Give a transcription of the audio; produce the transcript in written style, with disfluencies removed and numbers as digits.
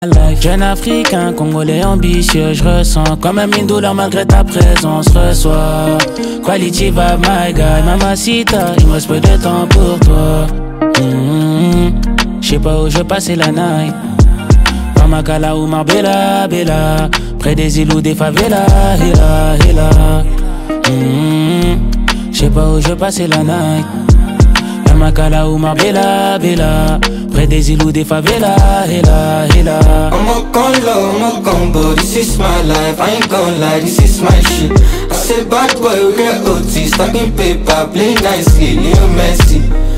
Jeune africain, congolais ambitieux, je ressens quand même une douleur malgré ta présence. Reçois quality vibe, my guy, mamacita, il me reste peu de temps pour toi. J'sais pas où je vais passer la night. Pamakala ou Marbella, Bella, près des îles ou des favelas, hila, hila. J'sais pas où je vais passer la night. Pamakala ou Marbella, Bella, près des îles ou des favelas, hila, hila. I'ma gon' low, I'ma gon' bow, this is my life, I ain't gon' lie, this is my shit. I said bad boy, we get OT, stacking paper, play nicely, Leo Messi.